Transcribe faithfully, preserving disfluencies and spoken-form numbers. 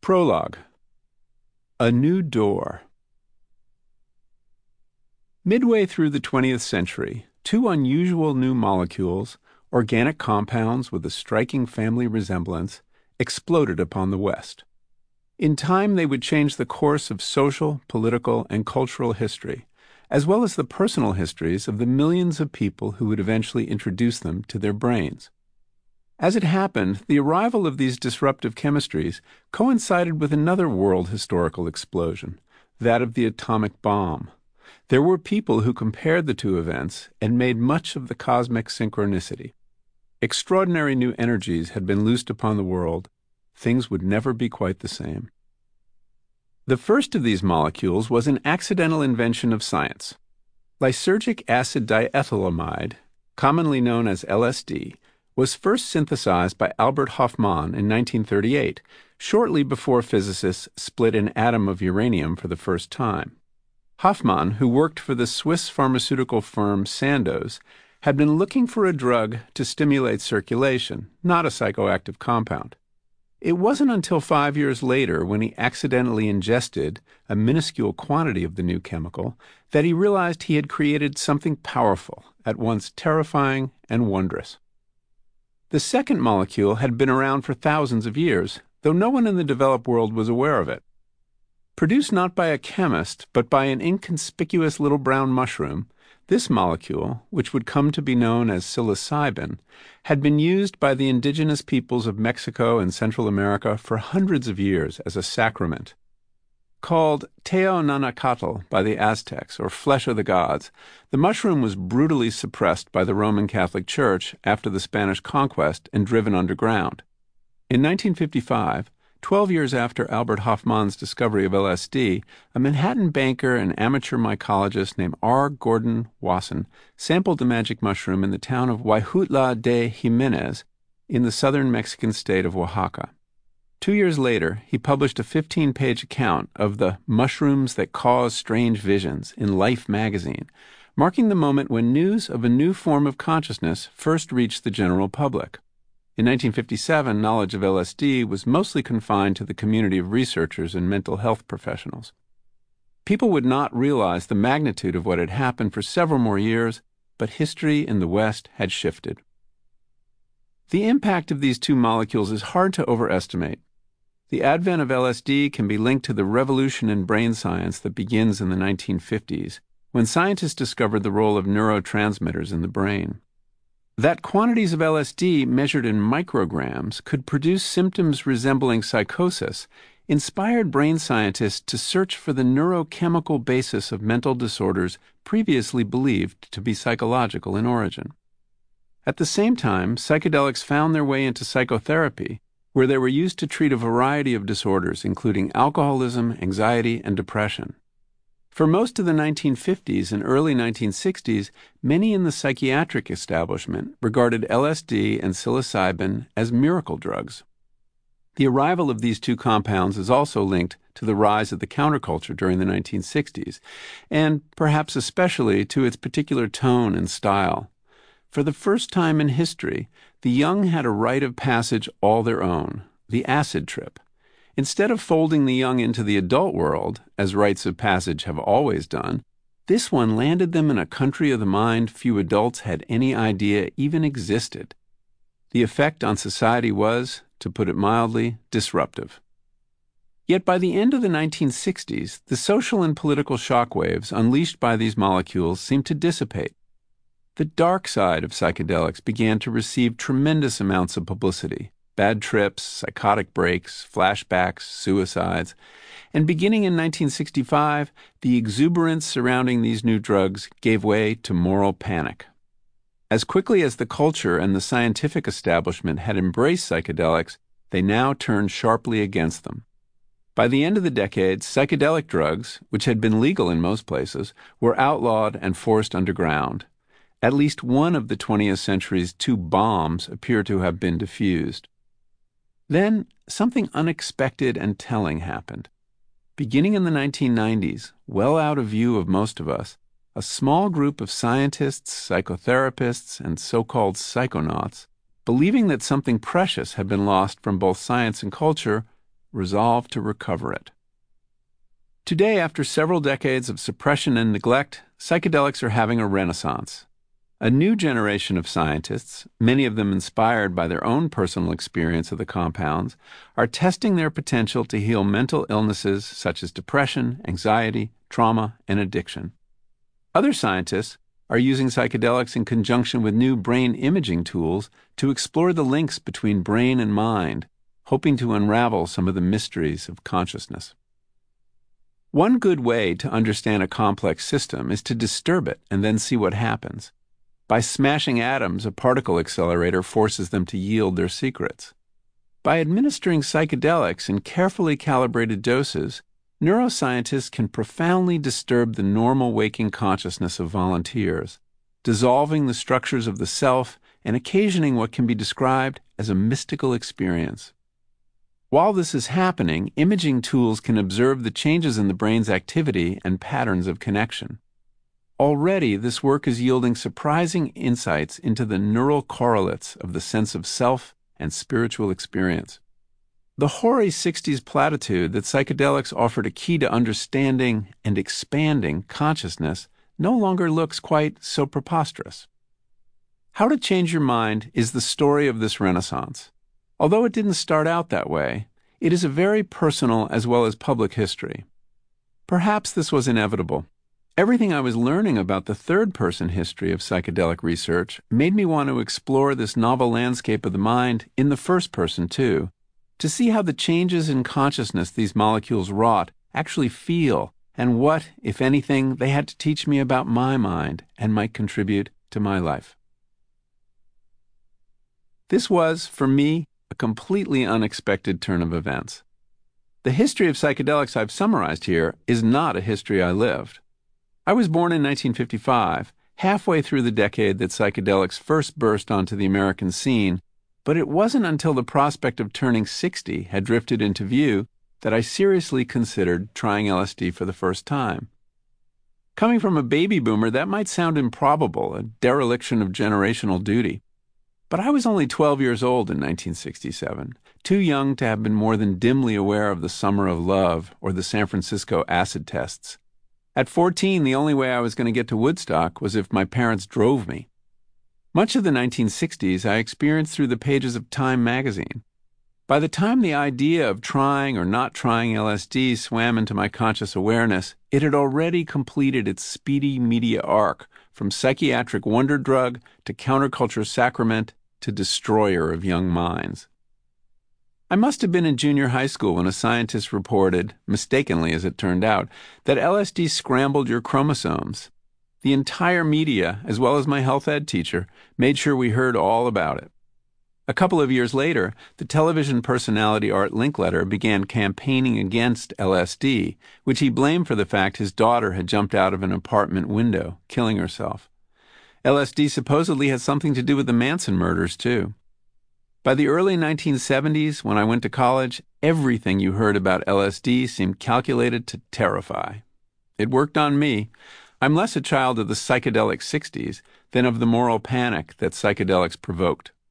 Prologue. A New Door. Midway through the twentieth century, two unusual new molecules, organic compounds with a striking family resemblance, exploded upon the West. In time, they would change the course of social, political, and cultural history, as well as the personal histories of the millions of people who would eventually introduce them to their brains. As it happened, the arrival of these disruptive chemistries coincided with another world historical explosion, that of the atomic bomb. There were people who compared the two events and made much of the cosmic synchronicity. Extraordinary new energies had been loosed upon the world. Things would never be quite the same. The first of these molecules was an accidental invention of science. Lysergic acid diethylamide, commonly known as L S D, was first synthesized by Albert Hofmann in nineteen thirty-eight, shortly before physicists split an atom of uranium for the first time. Hofmann, who worked for the Swiss pharmaceutical firm Sandoz, had been looking for a drug to stimulate circulation, not a psychoactive compound. It wasn't until five years later, when he accidentally ingested a minuscule quantity of the new chemical, that he realized he had created something powerful, at once terrifying and wondrous. The second molecule had been around for thousands of years, though no one in the developed world was aware of it. Produced not by a chemist, but by an inconspicuous little brown mushroom, this molecule, which would come to be known as psilocybin, had been used by the indigenous peoples of Mexico and Central America for hundreds of years as a sacrament. Called Teonanacatl by the Aztecs, or flesh of the gods, the mushroom was brutally suppressed by the Roman Catholic Church after the Spanish conquest and driven underground. In nineteen fifty-five, twelve years after Albert Hofmann's discovery of L S D, a Manhattan banker and amateur mycologist named R. Gordon Wasson sampled the magic mushroom in the town of Huautla de Jimenez in the southern Mexican state of Oaxaca. Two years later, he published a fifteen-page account of the mushrooms that cause strange visions in Life magazine, marking the moment when news of a new form of consciousness first reached the general public. In nineteen fifty-seven, knowledge of L S D was mostly confined to the community of researchers and mental health professionals. People would not realize the magnitude of what had happened for several more years, but history in the West had shifted. The impact of these two molecules is hard to overestimate. The advent of L S D can be linked to the revolution in brain science that begins in the nineteen fifties, when scientists discovered the role of neurotransmitters in the brain. That quantities of L S D measured in micrograms could produce symptoms resembling psychosis inspired brain scientists to search for the neurochemical basis of mental disorders previously believed to be psychological in origin. At the same time, psychedelics found their way into psychotherapy, where they were used to treat a variety of disorders, including alcoholism, anxiety, and depression. For most of the nineteen fifties and early nineteen sixties, many in the psychiatric establishment regarded L S D and psilocybin as miracle drugs. The arrival of these two compounds is also linked to the rise of the counterculture during the nineteen sixties, and perhaps especially to its particular tone and style. For the first time in history, the young had a rite of passage all their own, the acid trip. Instead of folding the young into the adult world, as rites of passage have always done, this one landed them in a country of the mind few adults had any idea even existed. The effect on society was, to put it mildly, disruptive. Yet by the end of the nineteen sixties, the social and political shockwaves unleashed by these molecules seemed to dissipate. The dark side of psychedelics began to receive tremendous amounts of publicity. Bad trips, psychotic breaks, flashbacks, suicides, and beginning in nineteen sixty-five, the exuberance surrounding these new drugs gave way to moral panic. As quickly as the culture and the scientific establishment had embraced psychedelics, they now turned sharply against them. By the end of the decade, psychedelic drugs, which had been legal in most places, were outlawed and forced underground. At least one of the twentieth century's two bombs appear to have been diffused. Then, something unexpected and telling happened. Beginning in the nineteen nineties, well out of view of most of us, a small group of scientists, psychotherapists, and so-called psychonauts, believing that something precious had been lost from both science and culture, resolved to recover it. Today, after several decades of suppression and neglect, psychedelics are having a renaissance. A new generation of scientists, many of them inspired by their own personal experience of the compounds, are testing their potential to heal mental illnesses such as depression, anxiety, trauma, and addiction. Other scientists are using psychedelics in conjunction with new brain imaging tools to explore the links between brain and mind, hoping to unravel some of the mysteries of consciousness. One good way to understand a complex system is to disturb it and then see what happens. By smashing atoms, a particle accelerator forces them to yield their secrets. By administering psychedelics in carefully calibrated doses, neuroscientists can profoundly disturb the normal waking consciousness of volunteers, dissolving the structures of the self and occasioning what can be described as a mystical experience. While this is happening, imaging tools can observe the changes in the brain's activity and patterns of connection. Already, this work is yielding surprising insights into the neural correlates of the sense of self and spiritual experience. The hoary sixties platitude that psychedelics offered a key to understanding and expanding consciousness no longer looks quite so preposterous. How to Change Your Mind is the story of this renaissance. Although it didn't start out that way, it is a very personal as well as public history. Perhaps this was inevitable. Everything I was learning about the third-person history of psychedelic research made me want to explore this novel landscape of the mind in the first person, too, to see how the changes in consciousness these molecules wrought actually feel, and what, if anything, they had to teach me about my mind and might contribute to my life. This was, for me, a completely unexpected turn of events. The history of psychedelics I've summarized here is not a history I lived. I was born in nineteen fifty-five, halfway through the decade that psychedelics first burst onto the American scene, but it wasn't until the prospect of turning sixty had drifted into view that I seriously considered trying L S D for the first time. Coming from a baby boomer, that might sound improbable, a dereliction of generational duty. But I was only twelve years old in nineteen sixty-seven, too young to have been more than dimly aware of the Summer of Love or the San Francisco acid tests. At fourteen, the only way I was going to get to Woodstock was if my parents drove me. Much of the nineteen sixties I experienced through the pages of Time magazine. By the time the idea of trying or not trying L S D swam into my conscious awareness, it had already completed its speedy media arc from psychiatric wonder drug to counterculture sacrament to destroyer of young minds. I must have been in junior high school when a scientist reported, mistakenly as it turned out, that L S D scrambled your chromosomes. The entire media, as well as my health ed teacher, made sure we heard all about it. A couple of years later, the television personality Art Linkletter began campaigning against L S D, which he blamed for the fact his daughter had jumped out of an apartment window, killing herself. L S D supposedly had something to do with the Manson murders, too. By the early nineteen seventies, when I went to college, everything you heard about L S D seemed calculated to terrify. It worked on me. I'm less a child of the psychedelic sixties than of the moral panic that psychedelics provoked.